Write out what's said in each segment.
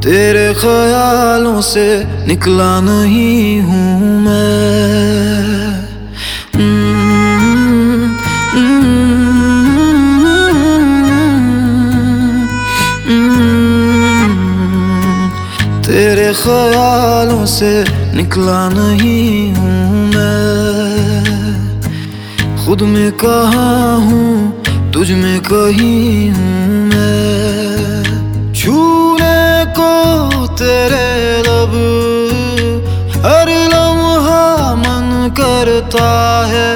तेरे ख्यालों से निकला नहीं हूँ मैं। तेरे ख्यालों से निकला नहीं हूँ मैं। खुद में कहाँ हूँ, तुझ में कहीं हूँ मैं। छूने को तेरे लब हर लम्हा मन करता है।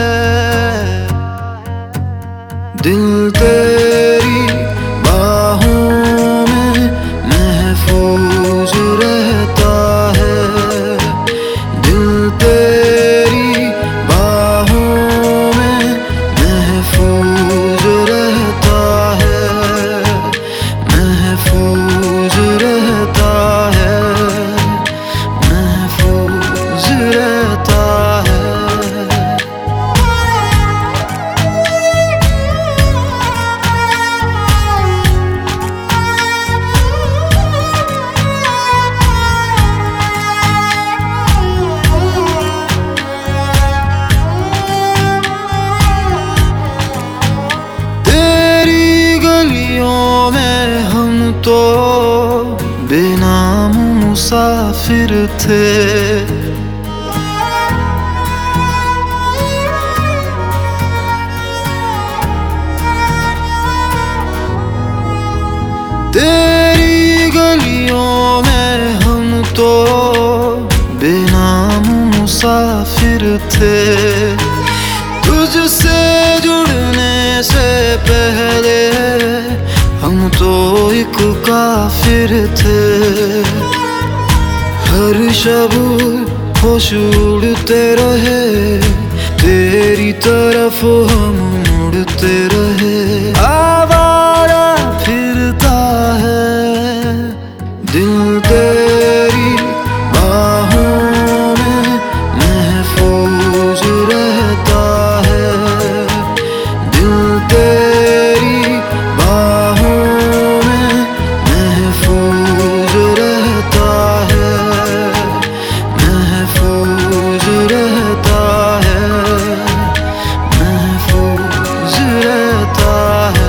दिल तेरी बाहों में महफूज रहता है। दिल तेरी बाहों में महफूज रहता है। महफूज रहता है। महफूज रहता है। तो बेनाम मुसाफिर थे। तेरी गलियों में हम तो बेनाम मुसाफिर थे। तुझसे जुड़ने से पहले हम तो एक काफिर थे। हर शब होश उड़ते रहे, तेरी तरफ हम मुड़ते रहे। आवारा फिरता है दिल तेरी बाहों में महफूज रहता है। दिल तेरी बाहों में महफूज रहता है। महफूज रहता है। महफूज रहता है।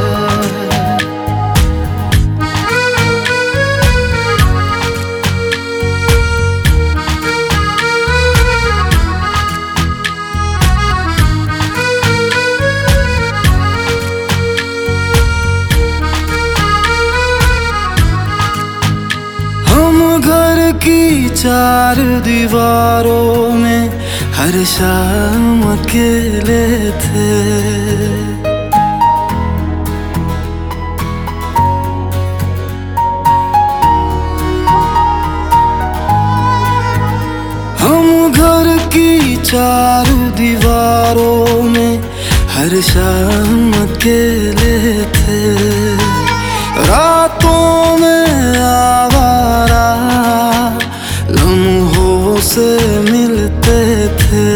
घर की चार दीवारों में हर शाम अकेले थे। हम घर की चार दीवारों में हर शाम अकेले थे। रातों में आवारा लम्हों से मिलते थे।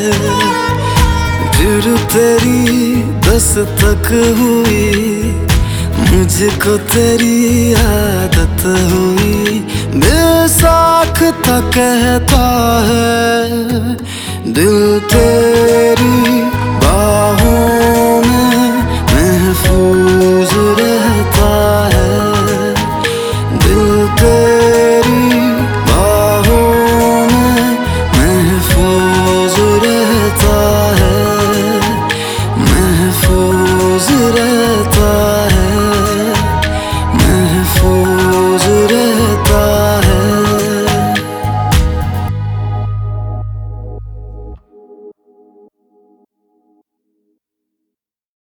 फिर तेरी दस्तक हुई, मुझको तेरी आदत हुई। बेसाख्ता कहता है दिल तेरा